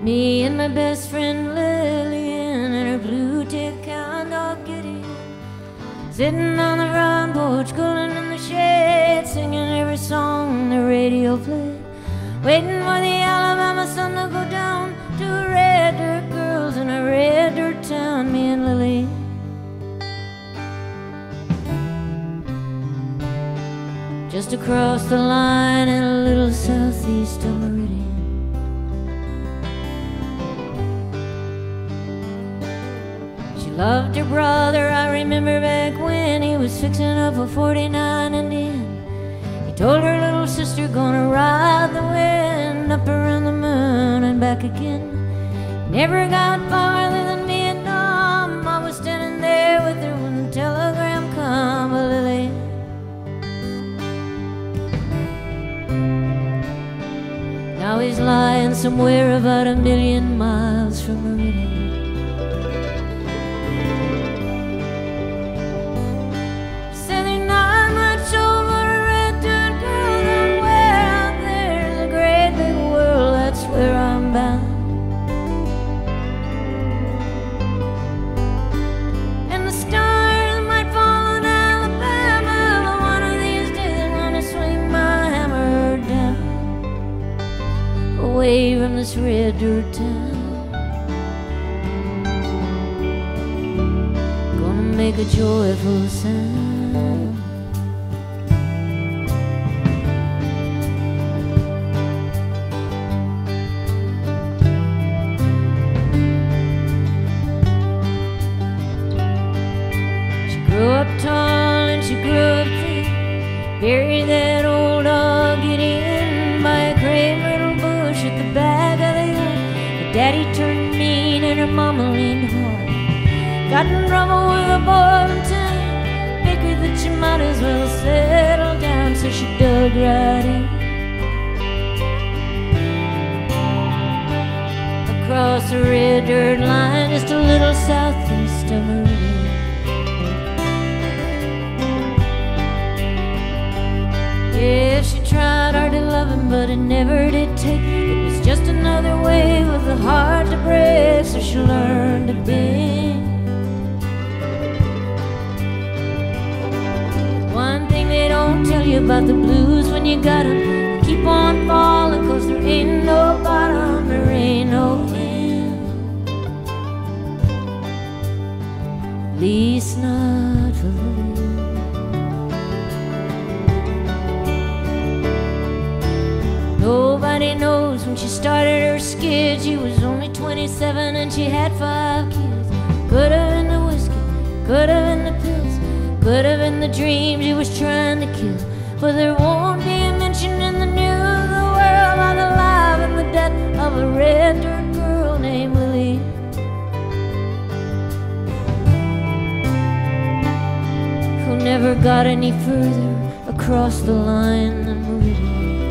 Me and my best friend Lillian and her blue tick hound dog Gideon, sitting on the front porch, cooling in the shade, singing every song the radio played, waiting for the Alabama sun to go down to a red dirt girls in a red dirt town. Me and Lily, just across the line in a little southeast of Meridian. She loved her brother, I remember back when he was fixing up a 49 Indian. He told her little sister, gonna ride the wind up around the moon and back again. Never got farther than Vietnam. I was standing there with her when the telegram come. But Lily, now he's lying somewhere about 1,000,000 miles from Meridian. Said there's not much over a red dirt girl. Somewhere out there's a great big world. That's where I'm bound. And the stars might fall in Alabama, but one of these days I'm gonna swing my hammer down, away from this red dirt town. Gonna make a joyful sound. She grew up tall and she grew up thin, buried that old dog Gideon by a crave little bush at the back of the hill. Her daddy turned mean and her mama leaned hard. Got in trouble with a boy in town, figured that she might as well settle down, so she dug right in. Across the red dirt line, just a little southeast of Meridian. Yeah, she tried hard to love him, but it never did take. It was just another wave of the heart to break, so she learned to bend. One thing they don't tell you about the blues when you got 'em, keep on falling, 'cause there ain't no bottom, there ain't no end. At least not for Lily. Nobody knows when she started her skid. She was only 27 and she had 5 kids. Could have been the whiskey, could have been the pills, could have been the dreams she was trying to kill. But there won't be a mention in the news of the world about the life and the death of a red dirt girl named Lily, who never got any further across the line than Meridian.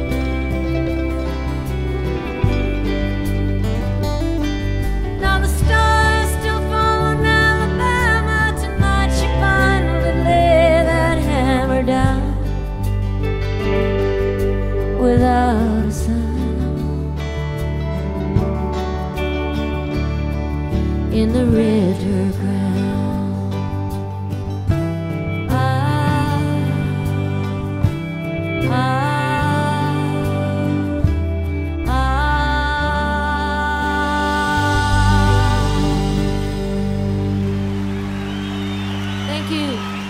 Now the stars still fall in Alabama. Tonight she finally lay that hammer down without a sound in the red dirt ground. Thank you.